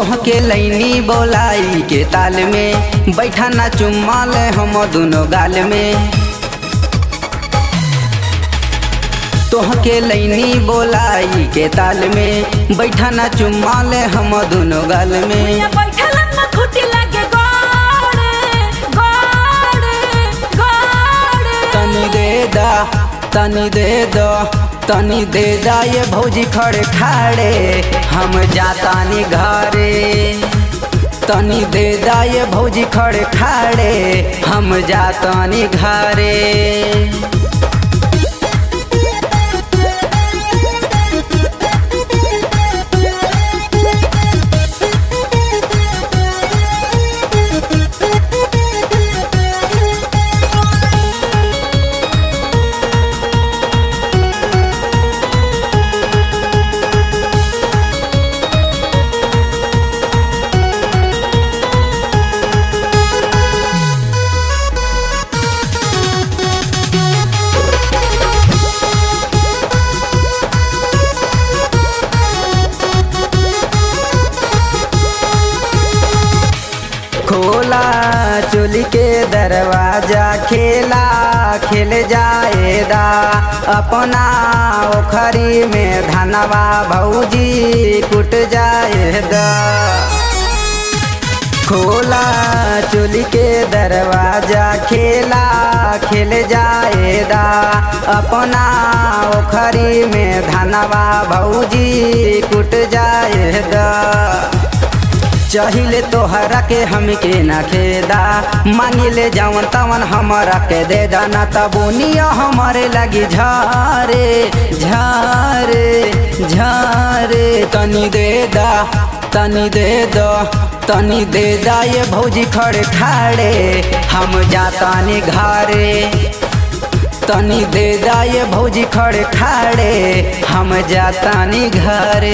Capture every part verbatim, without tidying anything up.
तोहके लैनी बोलाई के ताल में बैठा ना चुम्मा ले हम दोनों गाल में। तोहके लैनी बोलाई के ताल में बैठा ना चुम्मा ले हम दोनों गाल में। तनी दे दा तनी दे दो तनी दे दा ये भौजी खड़े खाड़े हम जातानी घरे। तनी दे दा ये भौजी खड़े खाड़े हम जातानी घरे। खोला चोली के दरवाजा खेला खेल जाएदा अपना ओखरी में धनवा भौजी कुट जाएदा। खोला चोली के दरवाजा खेला खेल जाएदा अपना ओखरी में धनवा भौजी कुट जाएदा। चाहिए तोहरा के हमके ना खेदा मांगिले जावन तवन हमारा के दे दाना तबुनिया हमारे लगी झारे झारे झारे। तनी दे दा तनी दे दो तनी दे दा ये भौजी खड़े खाड़े हम जातानी घरे। तनी दे दा ये भौजी खड़े खाड़े हम जातानी घरे।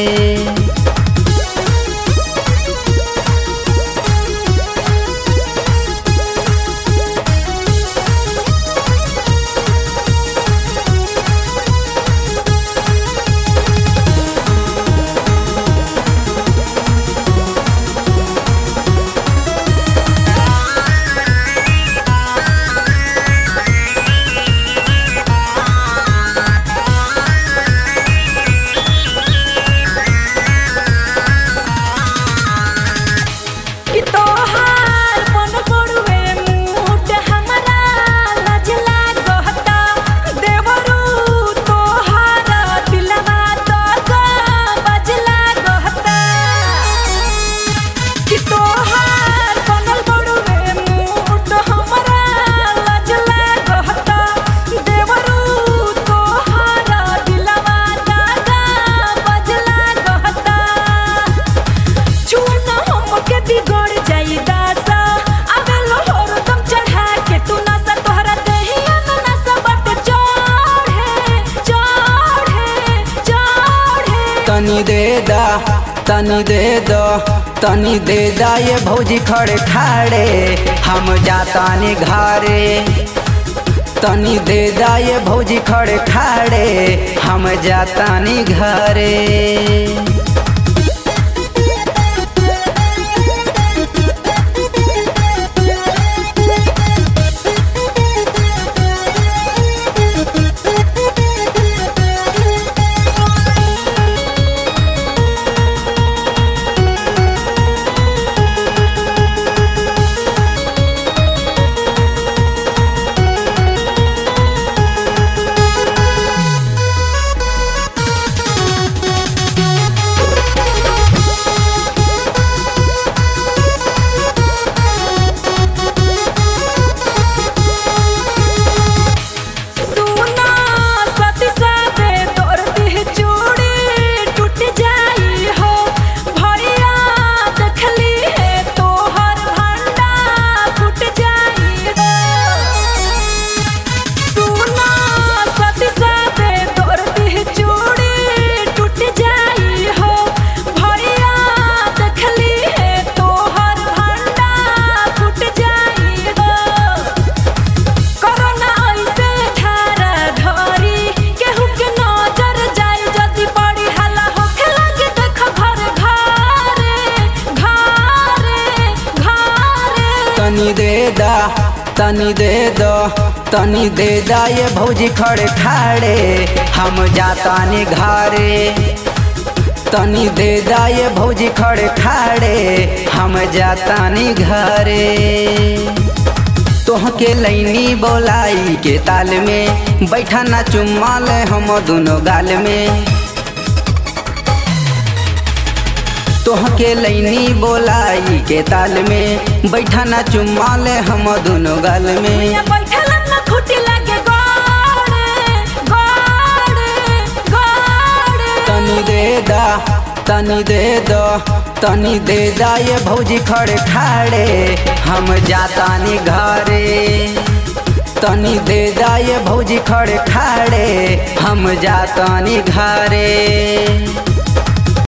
तनी दे दा तनी दे दो तनी दे दा ये भौजी खड़े खाड़े हम जातानी घरे। तनी दे दा ये भौजी खड़े खाड़े हम जातानी घरे। दा तनी दे दो तनी दे दा ये भौजी खड़े खाड़े हम जातानी घरे तनी दे दा ये भौजी खड़े खाड़े हम जातानी घरे तोहके लैनी बोलाई के ताल में बैठा ना चुम्मा ले हम दोनों गाल में तोहके लैनी बोलाई के ताल में बैठा ना चुम्मा ले हम दोनों गाल में तनी दे दा तनी दे दो तनी दे दा ये भौजी खड़े खाड़े हम जातानी घरे तनी दे दा ये भौजी खड़े खाड़े हम जातानी घरे।